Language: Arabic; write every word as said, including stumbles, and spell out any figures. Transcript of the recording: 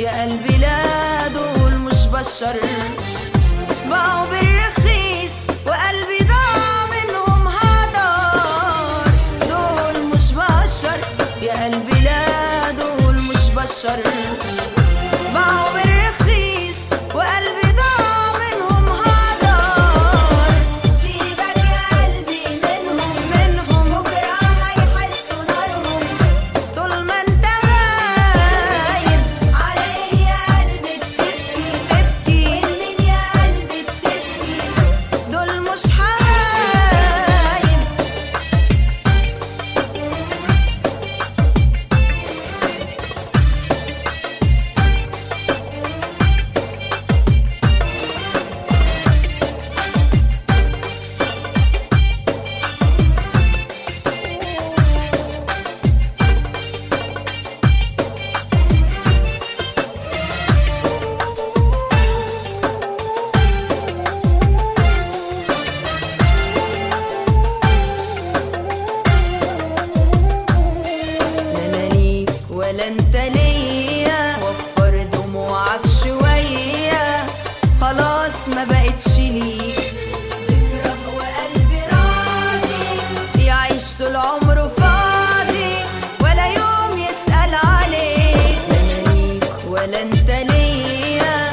يا قلبي لا دول مش بشر، باعوا بالرخيص وقلبي ضاع منهم هدار. دول مش بشر يا قلبي لا دول مش بشر، باعوا بالرخيص وقلبي ضاع منهم هدار. سيبك يا قلبي منهم منهم بكرة هيحسوا نارهم، طول ما انت غايب علي يا قلبي بتبكي تبكي. منين يا قلبي بتشكي دول مش حبايب. ولا انت ليا وفر دموعك شوية، خلاص ما بقتش ليك تكره وقلبي راضي يعيش طول عمره فاضي ولا يوم يسأل عليك. لا انا ليك ولا انت ليا